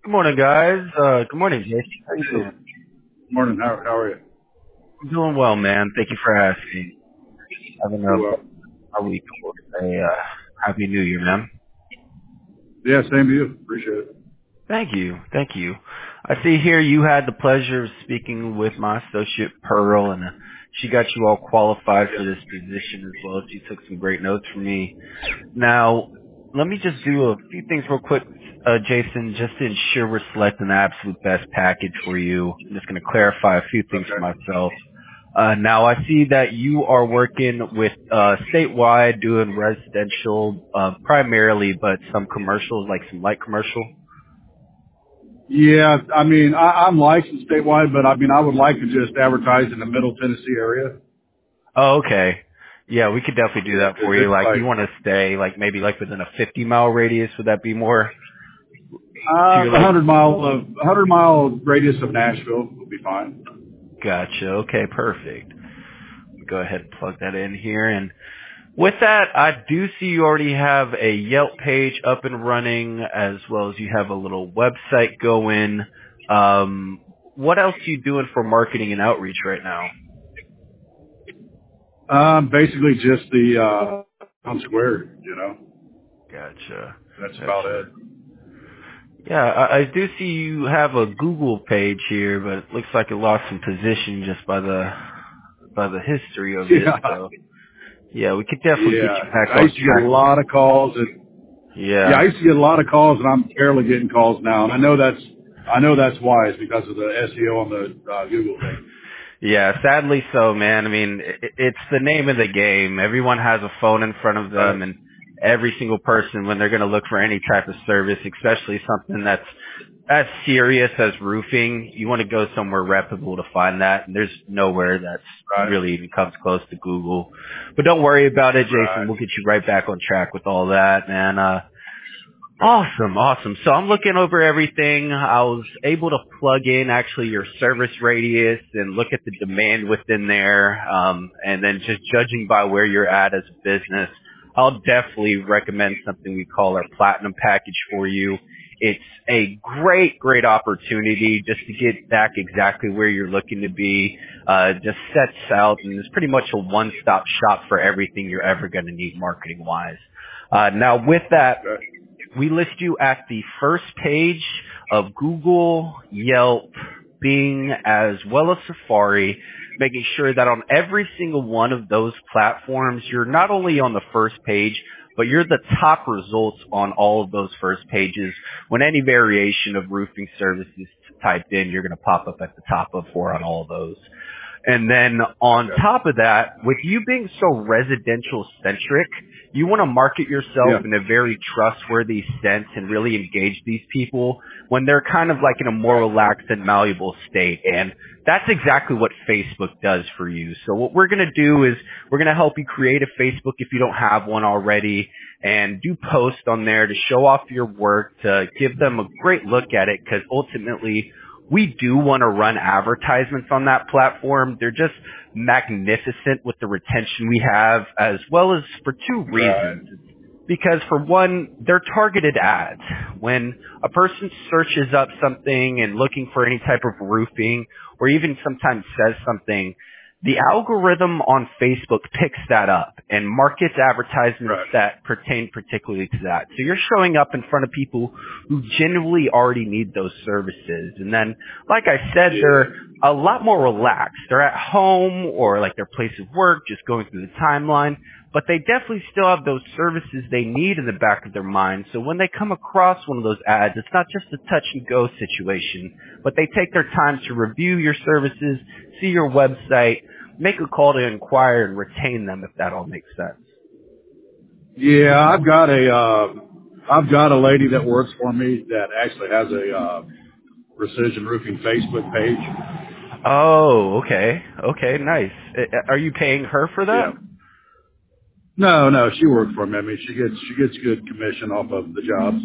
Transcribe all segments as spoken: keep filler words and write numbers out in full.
Good morning, guys. Uh, good morning, Jason. How you doing? Morning. How, how are you? I'm doing well, man. Thank you for asking. Having Doing a, well. a week before say uh, Happy New Year, man. Yeah, same to you. Appreciate it. Thank you. Thank you. I see here you had the pleasure of speaking with my associate Pearl, and uh, she got you all qualified for this position as well. She took some great notes from me. Now, let me just do a few things real quick, uh, Jason, just to ensure we're selecting the absolute best package for you. I'm just going to clarify a few things for Okay. myself. Uh, now I see that you are working with, uh, statewide doing residential, uh, primarily, but some commercials, like some light commercial. Yeah, I mean, I, I'm licensed statewide, but I mean, I would like to just advertise in the Middle Tennessee area. Oh, okay. Yeah, we could definitely do Yeah, that 'cause for you. it's Like, you like want to stay, like, maybe like within a fifty mile radius. Would that be more to uh, your a like? hundred mile of a hundred mile radius of Nashville would be fine. Gotcha. Okay, perfect. Go ahead and plug that in here. And with that, I do see you already have a Yelp page up and running, as well as you have a little website going. Um, what else are you doing for marketing and outreach right now? Um, basically just the uh, town square. You know, Gotcha. that's about Gotcha. it. Yeah, I, I do see you have a Google page here, but it looks like it lost some position just by the by the history of it. Yeah, So yeah, we could definitely get you yeah. back I on used to get a track. lot of calls, and yeah, I Yeah. used to get a lot of calls, and I'm barely getting calls now. And I know that's I know that's why. It's because of the S E O on the uh, Google thing. Yeah, sadly so, man. I mean, it, it's the name of the game. Everyone has a phone in front of Right. them, and every single person, when they're going to look for any type of service, especially something that's as serious as roofing, you want to go somewhere reputable to find that. And there's nowhere that's Right. really even comes close to Google. But don't worry about it, Jason. Right. We'll get you right back on track with all that, man. Uh, Awesome, awesome. So I'm looking over everything. I was able to plug in actually your service radius and look at the demand within there. Um, and then just judging by where you're at as a business, I'll definitely recommend something we call our platinum package for you. It's a great, great opportunity just to get back exactly where you're looking to be. Uh, just sets out and it's pretty much a one-stop shop for everything you're ever going to need marketing-wise. Uh, now with that, Okay. we list you at the first page of Google, Yelp, Bing, as well as Safari, making sure that on every single one of those platforms, you're not only on the first page, but you're the top results on all of those first pages. When any variation of roofing services is typed in, you're going to pop up at the top of four on all of those. And then on Okay. top of that, with you being so residential centric, you want to market yourself Yeah. in a very trustworthy sense and really engage these people when they're kind of like in a more Right. relaxed and malleable state. And that's exactly what Facebook does for you. So what we're going to do is we're going to help you create a Facebook if you don't have one already and do posts on there to show off your work, to give them a great look at it because ultimately we do want to run advertisements on that platform. They're just magnificent with the retention we have, as well as for two Right. reasons. Because for one, they're targeted ads. When a person searches up something and looking for any type of roofing, or even sometimes says something, the algorithm on Facebook picks that up and markets advertisements Right. that pertain particularly to that. So you're showing up in front of people who genuinely already need those services. And then, like I said, Yeah. they're a lot more relaxed. They're at home or like their place of work, just going through the timeline, but they definitely still have those services they need in the back of their mind. So when they come across one of those ads, it's not just a touch and go situation, but they take their time to review your services, see your website, make a call to inquire and retain them if that all makes sense. Yeah. I've got a, uh, I've got a lady that works for me that actually has a, uh, Precision Roofing Facebook page. Oh, okay. Okay, nice. Uh, Are you paying her for Yeah. that? No, no, she works for me. I mean, she gets, she gets good commission off of the jobs.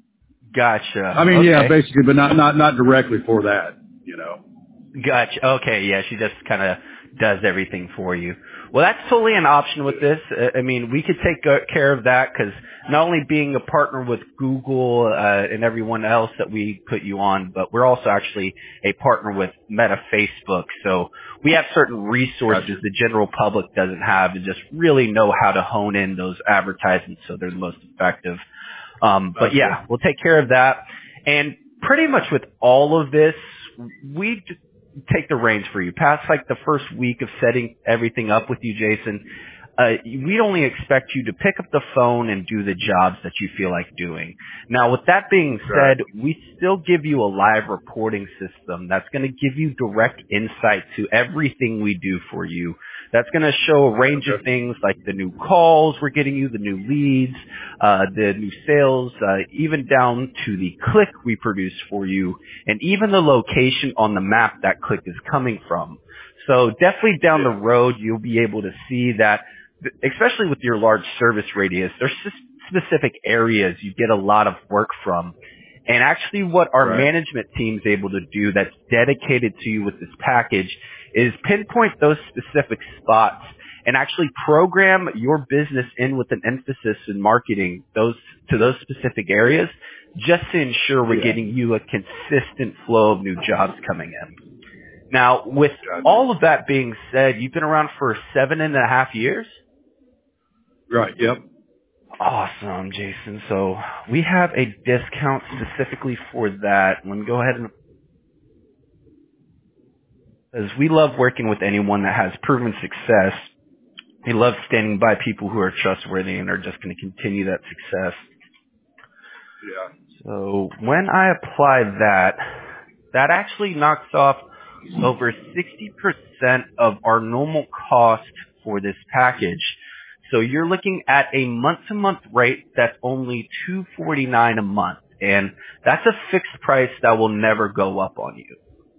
I Gotcha. mean, yeah, Okay. basically, but not, not, not directly for that, you know. Gotcha. Okay, yeah, she just kind of does everything for you. Well, that's totally an option with this. Uh, I mean, we could take uh, care of that because not only being a partner with Google uh, and everyone else that we put you on, but we're also actually a partner with Meta Facebook. So we have certain resources Gotcha. the general public doesn't have to just really know how to hone in those advertisements so they're the most effective. Um, but Gotcha. yeah, we'll take care of that. And pretty much with all of this, we just take the reins for you. Past like the first week of setting everything up with you, Jason, uh, we only expect you to pick up the phone and do the jobs that you feel like doing. Now, with that being Right. said, we still give you a live reporting system that's going to give you direct insight to everything we do for you. That's going to show a range of Okay. things like the new calls we're getting you, the new leads, uh, the new sales, uh, even down to the click we produce for you, and even the location on the map that click is coming from. So definitely down Yeah. the road, you'll be able to see that, especially with your large service radius, there's just specific areas you get a lot of work from. And actually what our Right. management team's able to do that's dedicated to you with this package is pinpoint those specific spots and actually program your business in with an emphasis in marketing those to those specific areas just to ensure we're Yeah. getting you a consistent flow of new jobs coming in. Now, with Gotcha. all of that being said, you've been around for seven and a half years? Right. Yep. Awesome, Jason. So we have a discount specifically for that. Let me go ahead and, as we love working with anyone that has proven success. We love standing by people who are trustworthy and are just going to continue that success. Yeah. So when I apply that, that actually knocks off over sixty percent of our normal cost for this package. So you're looking at a month-to-month rate that's only two hundred forty-nine dollars a month, and that's a fixed price that will never go up on you.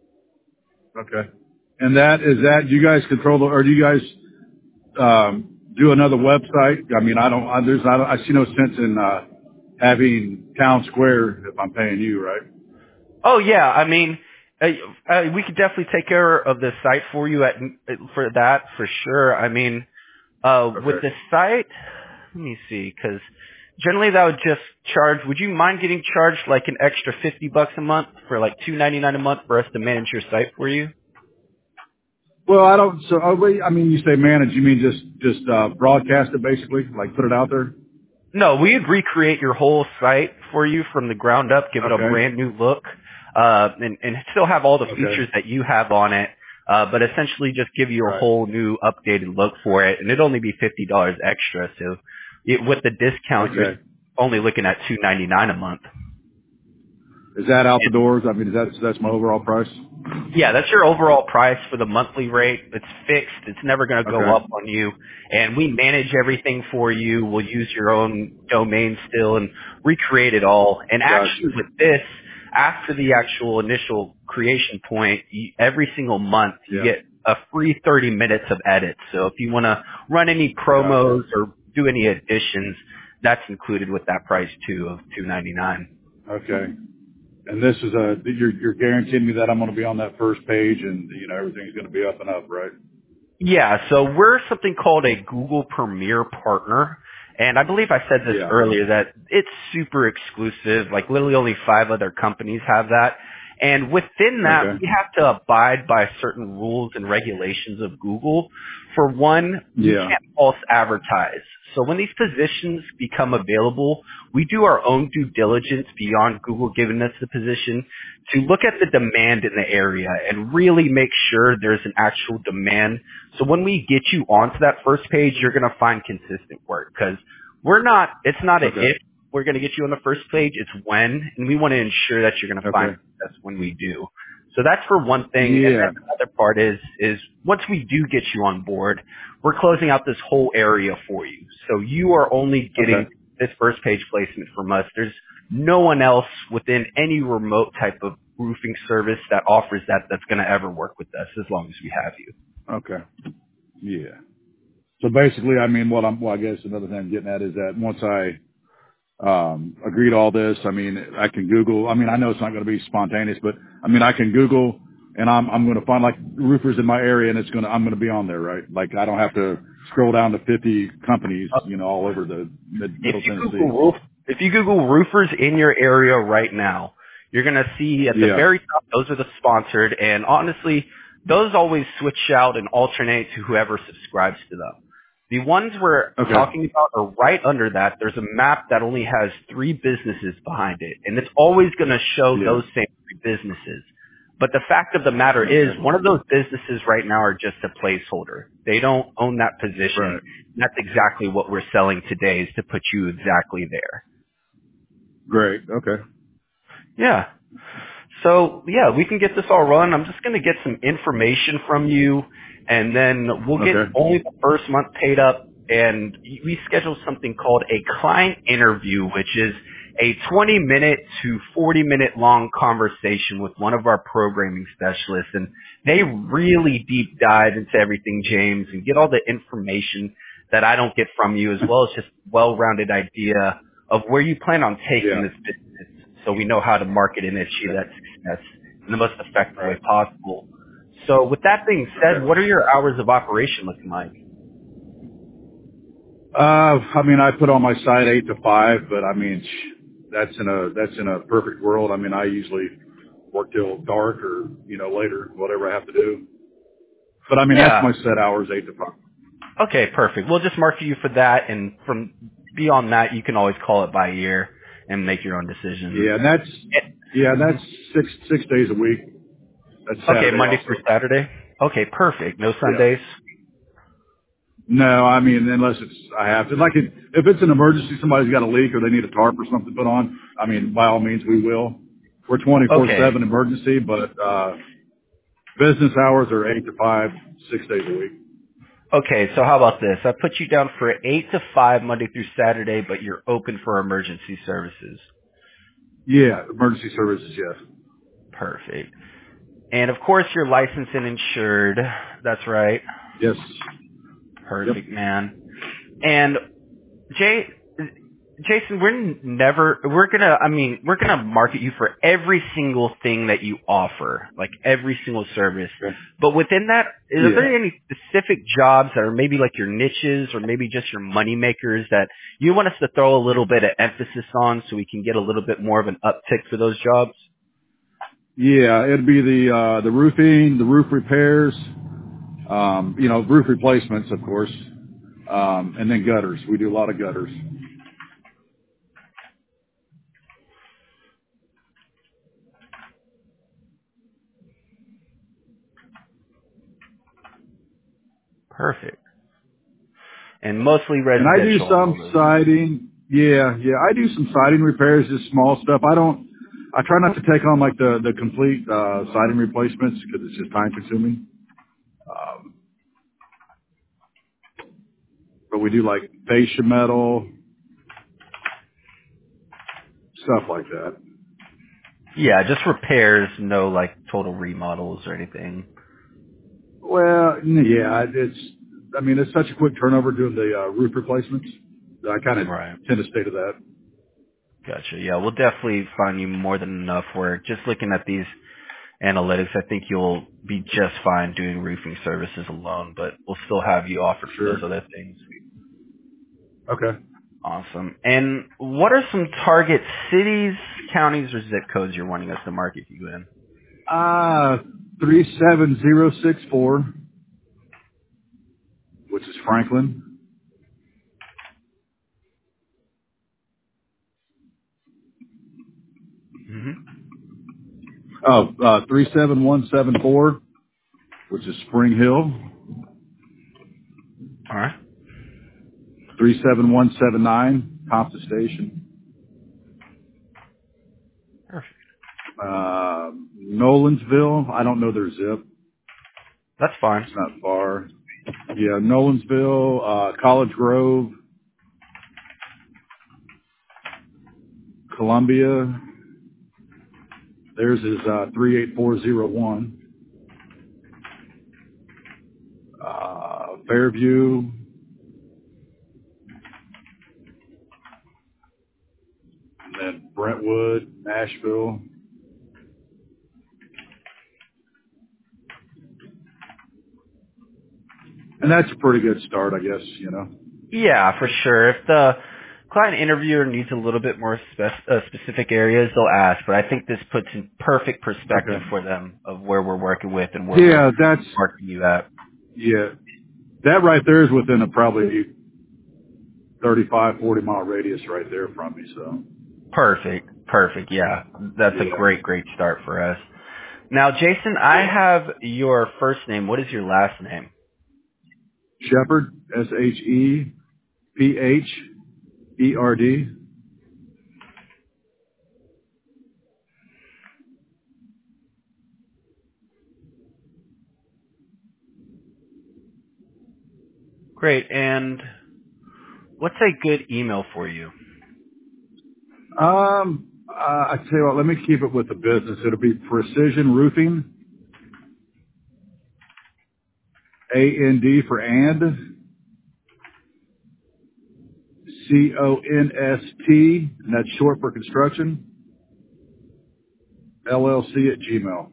Okay. And that is that. Do you guys control the, or do you guys um, do another website? I mean, I don't. I, there's. I, don't, I see no sense in uh, having Town Square if I'm paying you, right? Oh yeah, I mean, uh, uh, we could definitely take care of the site for you at for that for sure. I mean, uh, Okay. with the site, let me see, because generally that would just charge. Would you mind getting charged like an extra fifty bucks a month for like two ninety nine a month for us to manage your site for you? Well, I don't. So, oh, wait, I mean, you say manage. You mean just just uh, broadcast it, basically, like put it out there? No, we would recreate your whole site for you from the ground up, give it a Okay. brand new look, uh, and, and still have all the Okay. features that you have on it, uh, but essentially just give you a Right. whole new updated look for it, and it'd only be fifty dollars extra. So it, with the discount, you're Okay. only looking at two ninety nine a month. Is that out the doors? I mean, is that that's my overall price? Yeah, that's your overall price for the monthly rate. It's fixed. It's never going to go Okay. up on you. And we manage everything for you. We'll use your own domain still and recreate it all. And actually Gotcha. with this, after the actual initial creation point, you, every single month you Yeah. get a free thirty minutes of edits. So if you want to run any promos or do any additions, that's included with that price too of two ninety-nine. Okay. And this is a you're you're guaranteeing me that I'm going to be on that first page, and you know everything's going to be up and up, right? Yeah, so we're something called a Google Premier Partner. And I believe I said this Yeah. earlier that it's super exclusive. Like literally only five other companies have that. And within that, Okay. we have to abide by certain rules and regulations of Google. For one, we Yeah. can't false advertise. So when these positions become available, we do our own due diligence beyond Google giving us the position to look at the demand in the area and really make sure there's an actual demand. So when we get you onto that first page, you're going to find consistent work because we're not, it's not a Okay. if we're going to get you on the first page, it's when, and we want to ensure that you're going to find Okay. success when we do. So that's for one thing. And Yeah. then the other part is, is once we do get you on board, we're closing out this whole area for you. So you are only getting Okay. this first page placement from us. There's no one else within any remote type of roofing service that offers that that's going to ever work with us as long as we have you. Okay. Yeah. So basically, I mean, what I'm, well, I guess another thing I'm getting at is that once I um, agree to all this, I mean, I can Google. I mean, I know it's not going to be spontaneous, but I mean, I can Google and I'm I'm going to find like roofers in my area, and it's going to I'm going to be on there, right? Like I don't have to scroll down to fifty companies, you know, all over the mid, If middle you Tennessee. Google roof, if you Google roofers in your area right now, you're gonna see at the Yeah. very top those are the sponsored, and honestly, those always switch out and alternate to whoever subscribes to them. The ones we're Okay. talking about are right under that. There's a map that only has three businesses behind it, and it's always going to show Yeah. those same three businesses. But the fact of the matter is, Okay. one of those businesses right now are just a placeholder. They don't own that position. Right. That's exactly what we're selling today, is to put you exactly there. Great. Okay. Yeah. So yeah, we can get this all run. I'm just going to get some information from you, and then we'll get Okay. only the first month paid up, and we schedule something called a client interview, which is a twenty minute to forty minute long conversation with one of our programming specialists, and they really deep dive into everything, James, and get all the information that I don't get from you, as well as just well-rounded idea of where you plan on taking Yeah. this business, so we know how to market and achieve that success in the most effective way Right. possible. So with that being said, Okay. what are your hours of operation looking like? Uh, I mean, I put on my site eight to five, but I mean, sh- that's in a that's in a perfect world. I mean, I usually work till dark or you know later, whatever I have to do. But I mean, that's Yeah. my set hours, eight to five. Okay, perfect. We'll just mark you for that, and from beyond that, you can always call it by ear and make your own decisions. Yeah, and that's yeah, Mhm. that's six six days a week. That's Okay, Saturday Monday through also. Saturday. Okay, perfect. No Yeah. Sundays. No, I mean, unless it's I have to. Like, it, if it's an emergency, somebody's got a leak or they need a tarp or something put on. I mean, by all means, we will. We're twenty-four Okay. seven emergency, but uh business hours are eight to five, six days a week. Okay, so how about this? I put you down for eight to five Monday through Saturday, but you're open for emergency services. Yeah, emergency services, yes. Perfect. And of course, you're licensed and insured. That's right. Yes. Yep. Perfect, man. And Jay, Jason, we're n- never, we're gonna, I mean, we're gonna market you for every single thing that you offer, like every single service. Okay. But within that, are Yeah. there any specific jobs that are maybe like your niches or maybe just your money makers that you want us to throw a little bit of emphasis on so we can get a little bit more of an uptick for those jobs? Yeah, it'd be the uh the roofing, the roof repairs, um, you know, roof replacements, of course, um, and then gutters. We do a lot of gutters. Perfect. And mostly And I do residential and all some those. siding. Yeah, yeah, I do some siding repairs, just small stuff. I don't. I try not to take on like the the complete uh siding replacements because it's just time consuming. Um, but we do like fascia metal stuff like that. Yeah, just repairs, no like total remodels or anything. Well, yeah, it's. I mean, it's such a quick turnover doing the uh, roof replacements that I kind of Right. tend to stay to that. Gotcha. Yeah, we'll definitely find you more than enough work. Just looking at these analytics, I think you'll be just fine doing roofing services alone, but we'll still have you offered for Sure. those other things. Okay. Awesome. And what are some target cities, counties, or zip codes you're wanting us to market you in? Uh, three seven zero six four, which is Franklin. Mm-hmm. Oh, uh, three seven one seven four, which is Spring Hill. All right. three seven one seven nine, Compton Station. Perfect. Uh, Nolansville. I don't know their zip. That's fine. It's not far. Yeah, Nolansville, uh, College Grove, Columbia. Theirs is uh, three eight four zero one. Uh, Fairview, and then Brentwood, Nashville. And that's a pretty good start, I guess, you know. Yeah, for sure. If the client interviewer needs a little bit more spec- uh, specific areas, they'll ask. But I think this puts in perfect perspective Okay. for them of where we're working with and where we're Yeah, that's, marking you at. yeah, that right there is within a probably thirty-five, forty mile radius right there from me, so. Perfect. Perfect. Yeah. That's a Yeah. great, great start for us. Now, Jason, I have your first name. What is your last name? Shepherd, S H E P H E R D. Great. And what's a good email for you? Um, uh, I tell you what, let me keep it with the business. It'll be Precision Roofing, A N D for and, C O N S T, and that's short for construction, L L C at Gmail.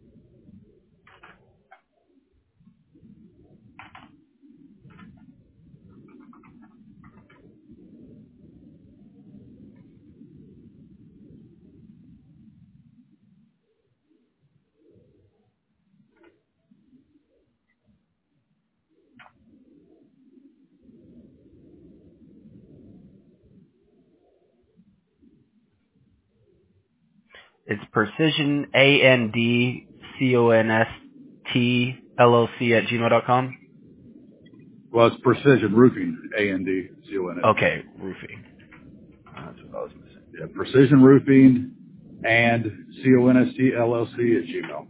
It's Precision, A N D C O N S T L O C at gmail dot com. Well, it's Precision Roofing, A N D C O N S T. Okay, roofing. That's what I was missing. Yeah, Precision Roofing and C O N S T L L C at Gmail.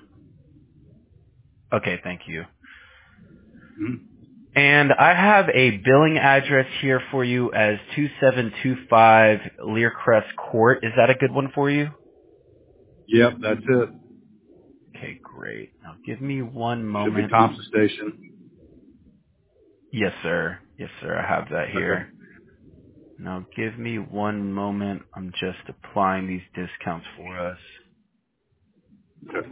Okay, thank you. Mhm. And I have a billing address here for you as two seven two five Learcrest Court. Is that a good one for you? Yep, that's it. Okay, great. Now give me one Should be moment. Thompson Station. Yes, sir. Yes, sir. I have that Okay. here. Now give me one moment. I'm just applying these discounts for us. Okay.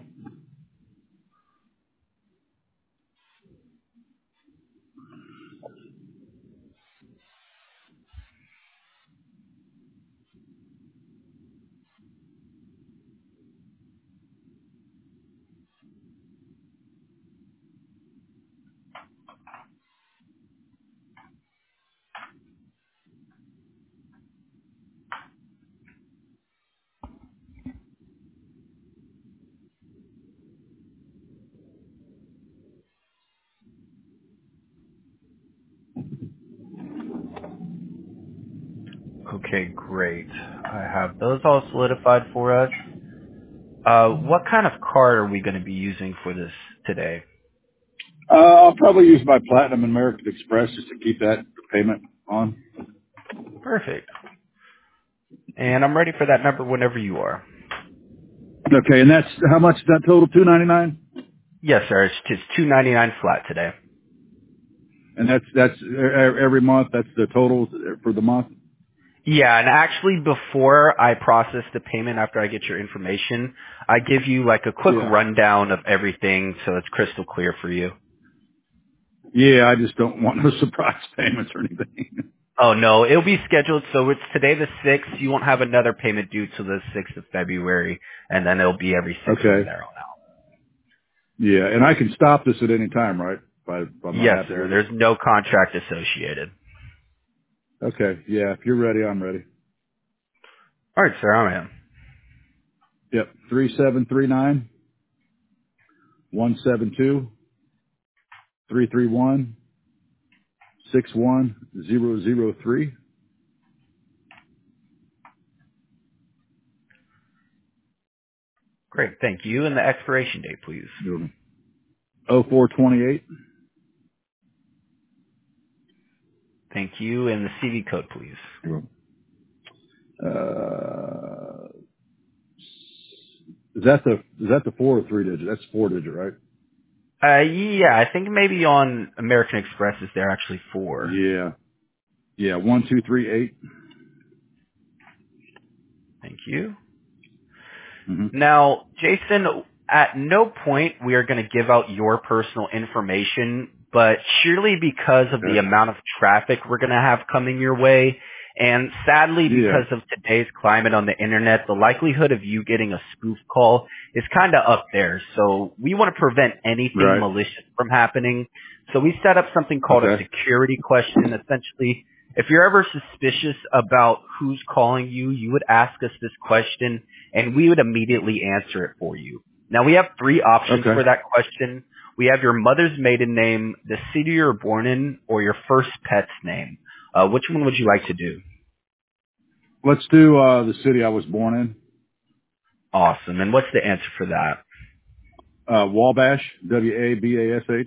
Okay, great. I have those all solidified for us. Uh, what kind of card are we going to be using for this today? Uh, I'll probably use my Platinum American Express just to keep that payment on. Perfect. And I'm ready for that number whenever you are. Okay, and that's how much is that total? Two ninety nine, Yes, sir. It's just two ninety-nine flat today. and that's that's e- e- every month. That's the total for the month. Yeah, and actually before I process the payment after I get your information, I give you like a quick Yeah. rundown of everything so it's crystal clear for you. Yeah, I just don't want no surprise payments or anything. Oh no, it'll be scheduled so it's today the sixth. You won't have another payment due till the sixth of February, and then it'll be every six from Okay. there on out. Yeah, and I can stop this at any time, right? If, I, if I'm not Yes, happy sir. with it. There's no contract associated. Okay. Yeah, if you're ready, I'm ready. All right, sir. I am. Yep. Three seven three nine one seven two three three one six one zero zero three. Great. Thank you. And the expiration date, please. Oh four twenty eight. Thank you. And the C V code, please. Uh, is that the is that the four or three digit? That's four digit, right? Uh, yeah, I think maybe on American Express is there actually four. Yeah. Yeah. One two three eight. Thank you. Mm-hmm. Now, Jason, at no point we are going to give out your personal information, but surely because of the Okay. amount of traffic we're going to have coming your way, and sadly Yeah. because of today's climate on the internet, the likelihood of you getting a spoof call is kind of up there. So we want to prevent anything Right. malicious from happening. So we set up something called a Okay. security question. Essentially, if you're ever suspicious about who's calling you, you would ask us this question and we would immediately answer it for you. Now we have three options Okay. for that question. We have your mother's maiden name, the city you were born in, or your first pet's name. Uh, which one would you like to do? Let's do uh the city I was born in. Awesome. And what's the answer for that? Uh Wabash, W A B A S H.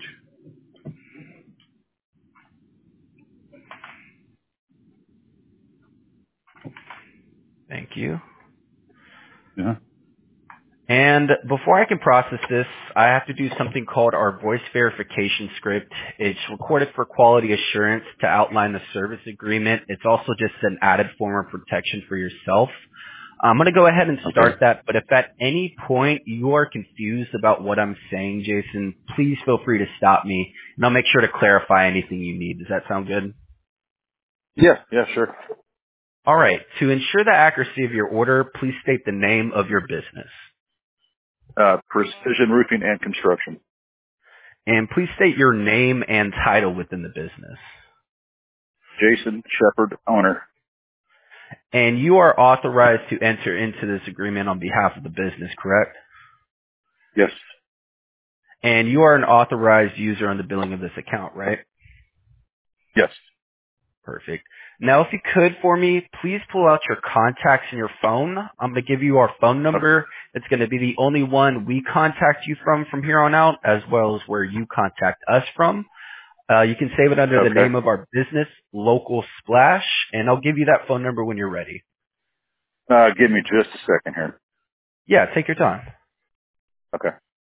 Thank you. Yeah. And before I can process this, I have to do something called our voice verification script. It's recorded for quality assurance to outline the service agreement. It's also just an added form of protection for yourself. I'm going to go ahead and Okay. start that, but if at any point you are confused about what I'm saying, Jason, please feel free to stop me, and I'll make sure to clarify anything you need. Does that sound good? Yeah, yeah, sure. All right. To ensure the accuracy of your order, please state the name of your business. Uh Precision Roofing and Construction. And please state your name and title within the business. Jason Shepard, owner. And you are authorized to enter into this agreement on behalf of the business, correct? Yes. And you are an authorized user on the billing of this account, right? Yes. Perfect. Now, if you could for me, please pull out your contacts in your phone. I'm going to give you our phone number. It's going to be the only one we contact you from from here on out, as well as where you contact us from. Uh, you can save it under the Okay. name of our business, Local Splash, and I'll give you that phone number when you're ready. Uh give me just a second here. Yeah, take your time. Okay.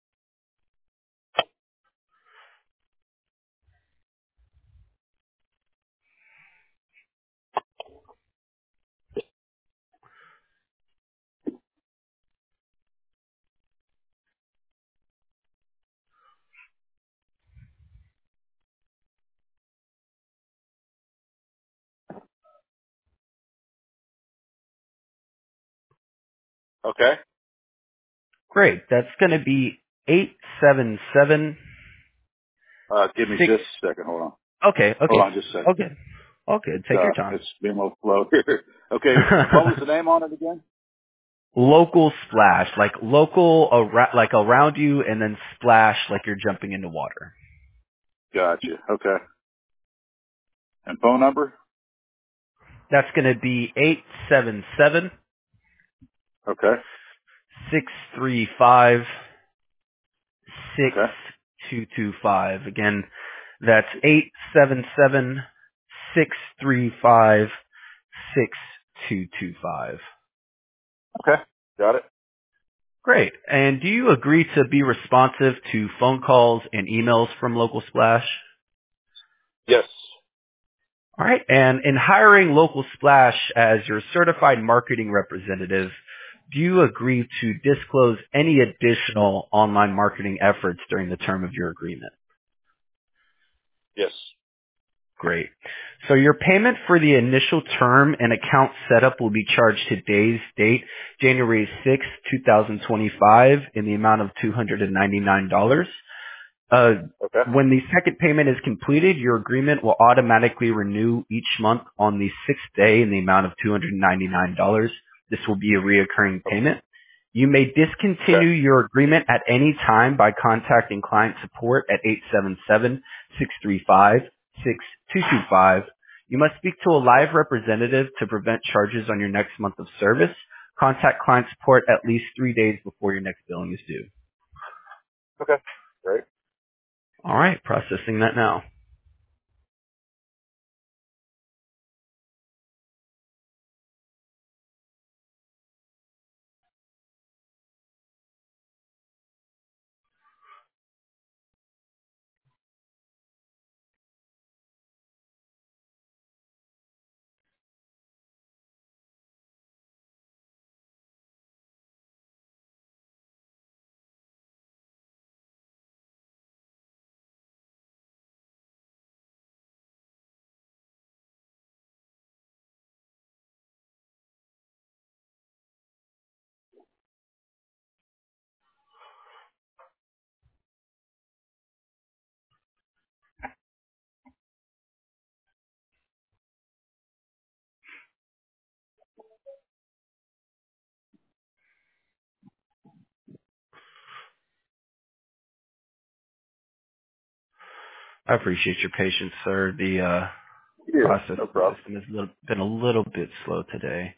Okay. Great. That's going to be eight seven seven Uh give me six. just a second. Hold on. Okay, Hold okay, on just a second. okay, okay. Take your Uh time. it's being a little slow here. Okay. What was the name on it again? Local splash, like local, ar- like around you, and then splash, like you're jumping into water. Gotcha. Okay. And phone number? That's going to be eight seven seven Okay. six three five six Okay. two two five. Again, that's eight seven seven six three five six two two five. Okay. Got it. Great. And do you agree to be responsive to phone calls and emails from Local Splash? Yes. All right. And in hiring Local Splash as your certified marketing representative, do you agree to disclose any additional online marketing efforts during the term of your agreement? Yes. Great. So your payment for the initial term and account setup will be charged today's date, January sixth, twenty twenty-five, in the amount of two hundred ninety-nine dollars. Uh, Okay. when the second payment is completed, your agreement will automatically renew each month on the sixth day in the amount of two hundred ninety-nine dollars. This will be a reoccurring payment. You may Okay. discontinue your agreement at any time by contacting client support at eight seven seven six three five six two two five. You must speak to a live representative to prevent charges on your next month of service. Contact client support at least three days before your next billing is due. Okay. Great. All right, processing that now. I appreciate your patience, sir. The uh, Yeah, processing no problem. system has little, been a little bit slow today.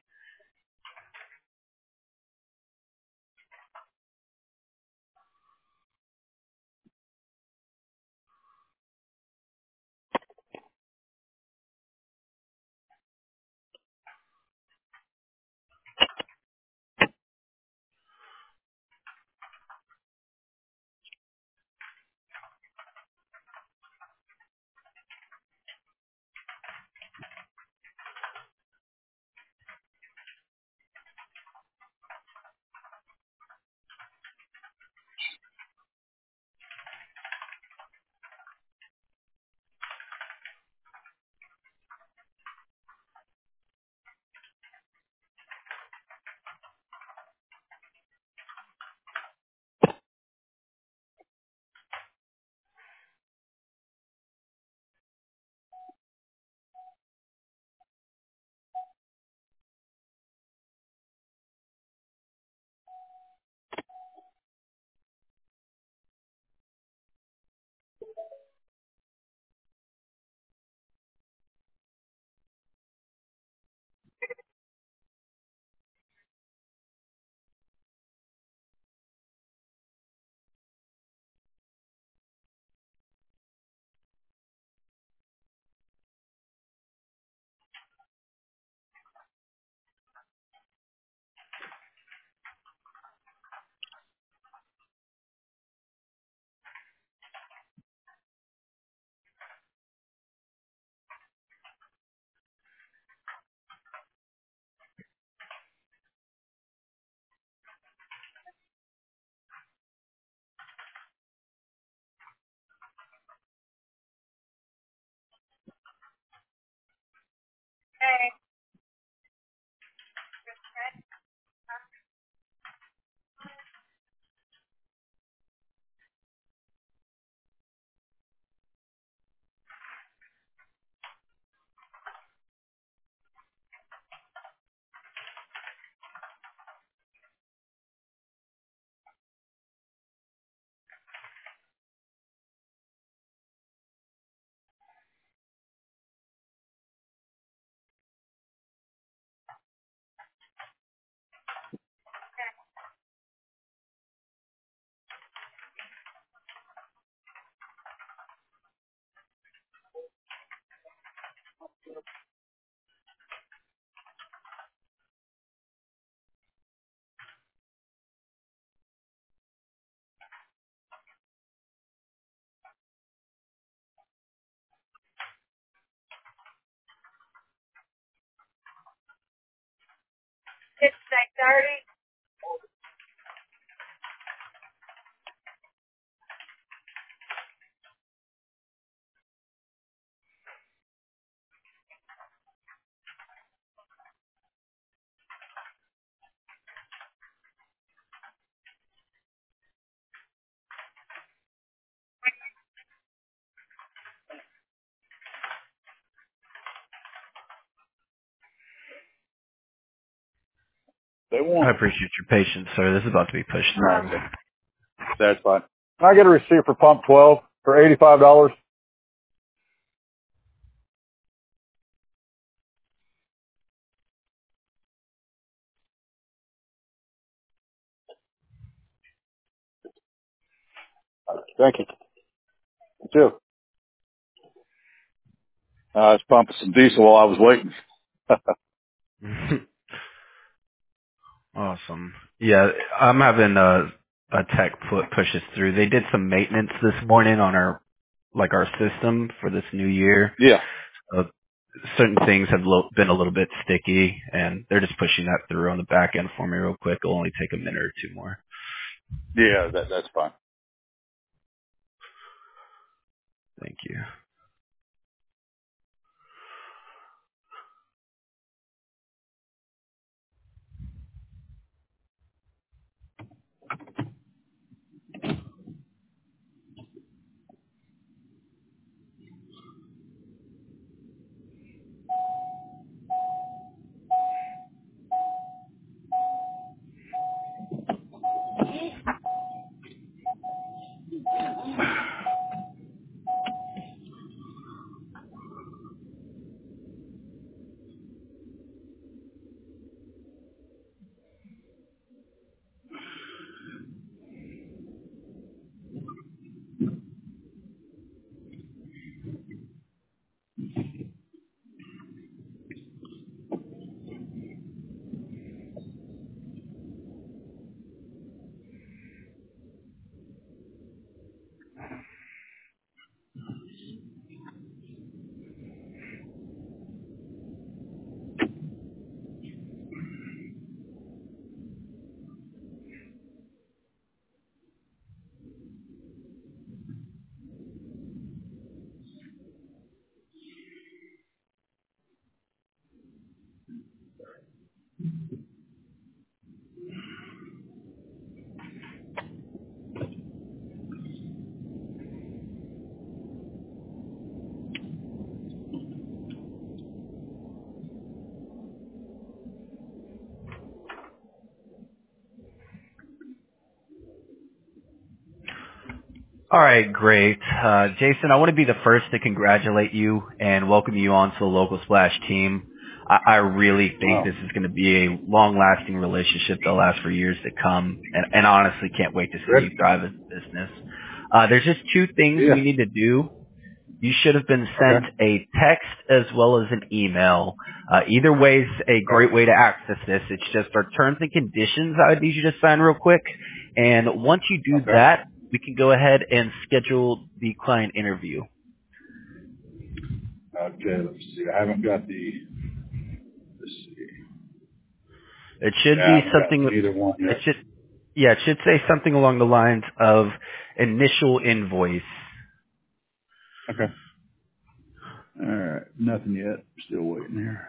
They I won't. appreciate your patience, sir. This is about to be pushed through. Okay. That's fine. Can I get a receipt for pump twelve for eighty-five dollars? Thank you. You too. Uh, I was pumping some diesel while I was waiting. Awesome. Yeah, I'm having a, a tech put push us through. They did some maintenance this morning on our like our system for this new year. Yeah. Uh, certain things have lo- been a little bit sticky, and they're just pushing that through on the back end for me real quick. It'll only take a minute or two more. Yeah, that, that's fine. Thank you. All right, great. Uh, Jason, I want to be the first to congratulate you and welcome you onto the Local Splash team. I, I really think Wow. this is going to be a long-lasting relationship that'll last for years to come, and, and honestly can't wait to see you Great. thrive as a business. Uh, there's just two things we Yeah. need to do. You should have been sent Okay. a text as well as an email. Uh, either way is a Okay. great way to access this. It's just our terms and conditions I would need you to sign real quick. And once you do Okay. that, we can go ahead and schedule the client interview. Okay. Let's see. I haven't got the. Let's see. It should Yeah, I be haven't got something, either one it yet. should, yeah, it should say something along the lines of initial invoice. Okay. All right. Nothing yet. Still waiting here.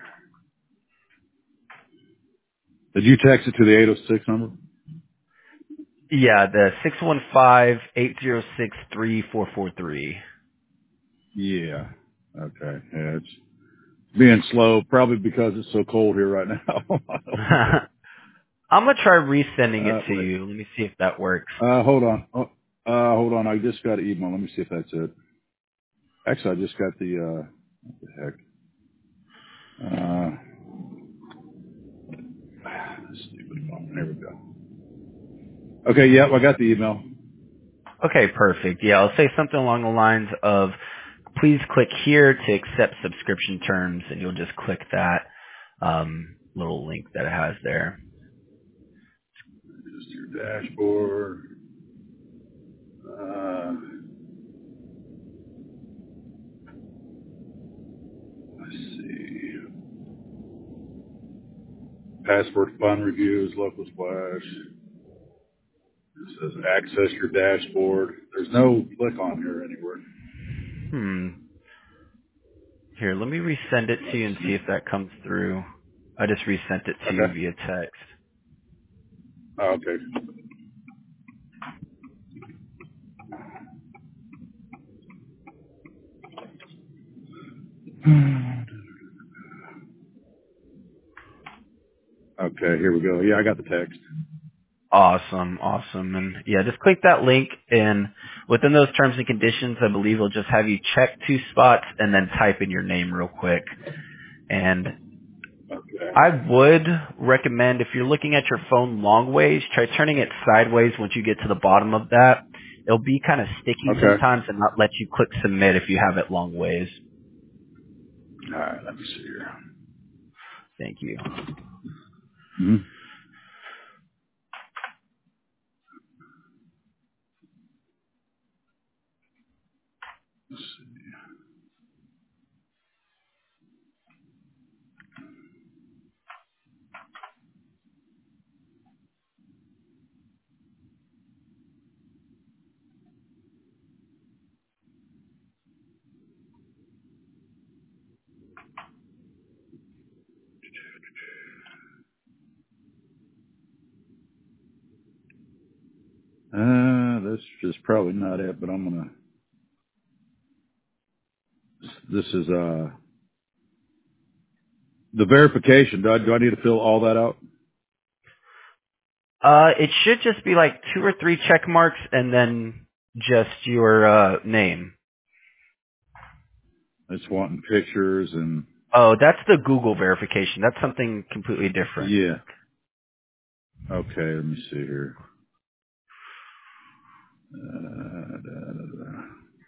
Did you text it to the eight oh six number? Yeah, the six one five, eight zero six, three four four three. Yeah. Okay. Yeah, it's being slow, probably because it's so cold here right now. I don't know. I'm gonna try resending it Uh, to wait. you. Let me see if that works. Uh, hold on. Oh, uh, hold on. I just got an email. Let me see if that's it. Actually, I just got the, uh, what the heck? Uh, stupid phone. There we go. Okay. Yep. I got the email. Okay, perfect. Yeah, I'll say something along the lines of, please click here to accept subscription terms, and you'll just click that um, little link that it has there. Just your dashboard. Uh, let's see. Password fund reviews, local splash. It says access your dashboard. There's no click on here anywhere. Hmm. Here, let me resend it to Let's you and see see. if that comes through. I just resent it to you Okay. via text. Oh, okay. Okay, here we go. Yeah, I got the text. Awesome, awesome. And yeah, just click that link, and within those terms and conditions, I believe it'll just have you check two spots and then type in your name real quick. And Okay. I would recommend, if you're looking at your phone long ways, try turning it sideways once you get to the bottom of that. It'll be kind of sticky Okay. sometimes and not let you click submit if you have it long ways. All right, let me see here. Thank you. Hmm. Uh, this is probably not it, but I'm gonna. This is uh the verification. Do I, do I need to fill all that out? Uh, it should just be like two or three check marks and then just your uh, name. It's wanting pictures and Oh, that's the Google verification. That's something completely different. yeah. Okay, let me see here. Uh, da, da, da.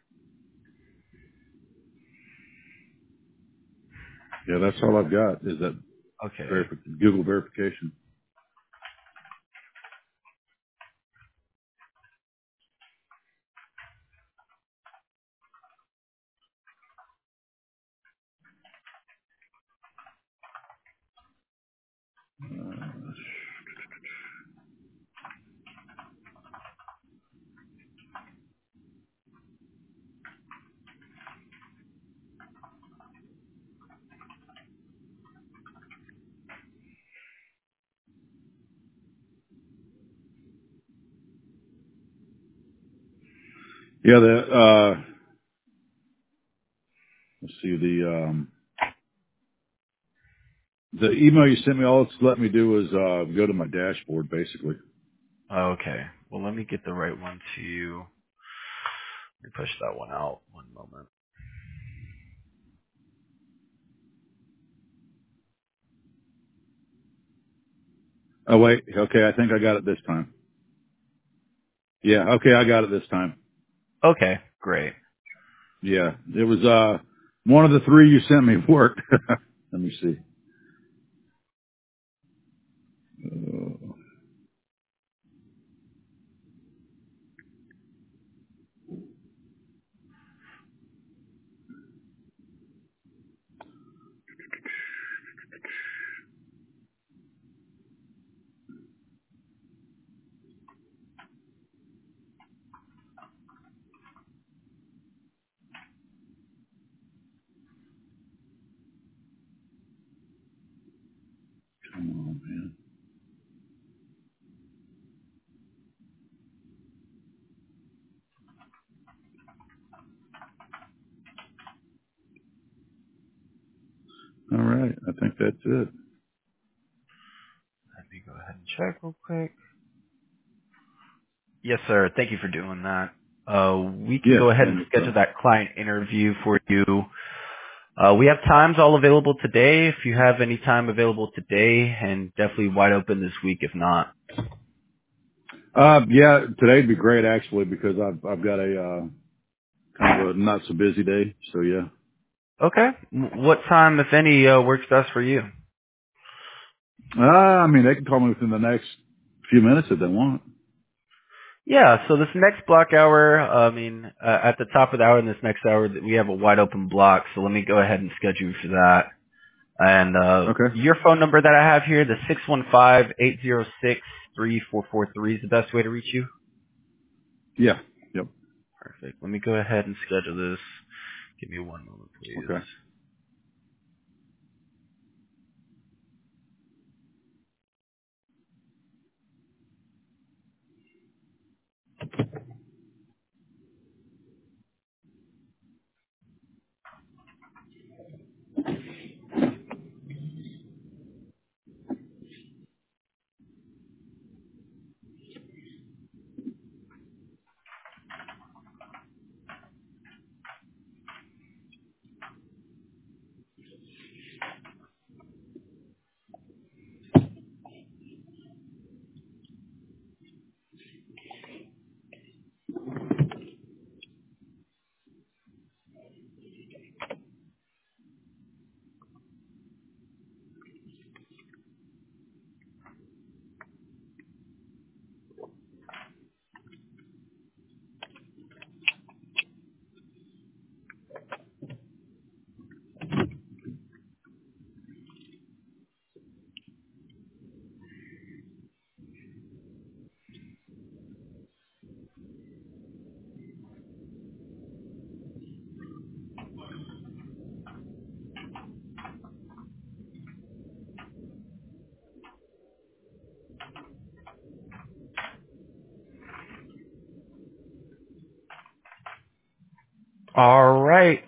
Yeah, that's all I've got is that Okay. verifi- Google verification. Uh, yeah, the uh, let's see the um, the email you sent me. All it's let me do is uh, go to my dashboard, basically. Okay. Well, let me get the right one to you. Let me push that one out. One moment. Oh wait, okay, I think I got it this time. Yeah, okay, I got it this time. Okay, great. Yeah, it was uh one of the three you sent me worked. Let me see. Uh, come on, man. All right, I think that's it. Let me go ahead and check real quick. Yes, sir. Thank you for doing that. Uh, we can Yeah, go ahead yeah, and no schedule problem. that client interview for you. Uh, we have times all available today if you have any time available today, and definitely wide open this week if not. Uh, yeah, today'd be great actually because I've I've got a uh, kind of a not so busy day. So yeah. Okay. W- What time, if any, uh, works best for you? Uh, I mean, they can call me within the next few minutes if they want. Yeah, so this next block hour, uh, I mean, uh, at the top of the hour in this next hour, we have a wide open block, so let me go ahead and schedule you for that. And uh, Okay. your phone number that I have here, the six one five, eight zero six, three four four three is the best way to reach you? Yeah. Yep. Perfect. Let me go ahead and schedule this. Give me one moment, please. Okay. All right.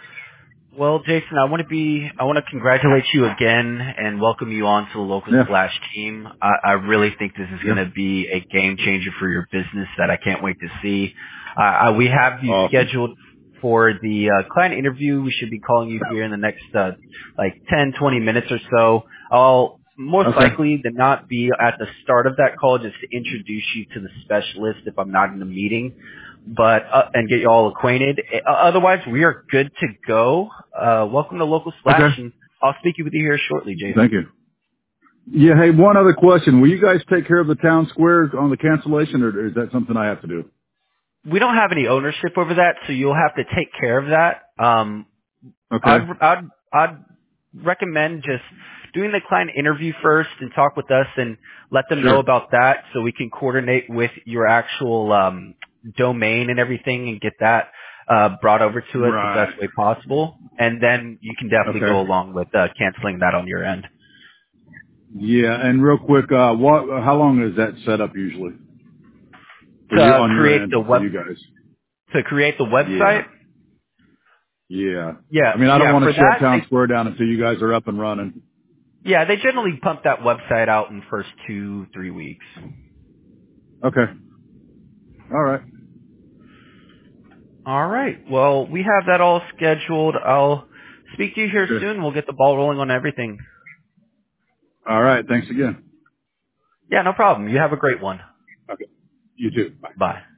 Well, Jason, I want to be, I want to congratulate you again and welcome you on to the local Yeah. Splash team. I, I really think this is Yeah. going to be a game changer for your business that I can't wait to see. Uh, uh, we have you Awesome. scheduled for the uh, client interview. We should be calling you here in the next uh, like ten, twenty minutes or so. I'll most Okay. likely than not be at the start of that call just to introduce you to the specialist if I'm not in the meeting, but uh, and get you all acquainted. Uh, otherwise, we are good to go. Uh, welcome to Local Splash, Okay. and I'll speak with you here shortly, Jason. Thank you. Yeah. Hey, one other question. Will you guys take care of the town square on the cancellation, or is that something I have to do? We don't have any ownership over that, so you'll have to take care of that. Um, I'd, Okay. I'd, I'd recommend just doing the client interview first and talk with us and let them know Sure. about that so we can coordinate with your actual um, domain and everything and get that uh, brought over to us the Right. best way possible. And then you can definitely go Okay. along with uh, canceling that on your end. Yeah. And real quick, uh, what? How long is that set up usually for To you uh, on your create end the for web, you guys? to create the Yeah. website, Yeah. yeah, I mean, I don't yeah, want for to shut that, town they, square down until you guys are up and running. yeah, they generally pump that website out in the first two, three weeks. Okay. All right. All right. Well, we have that all scheduled. I'll speak to you here Sure. soon. We'll get the ball rolling on everything. All right. Thanks again. Yeah, no problem. You have a great one. Okay. You too. Bye. Bye.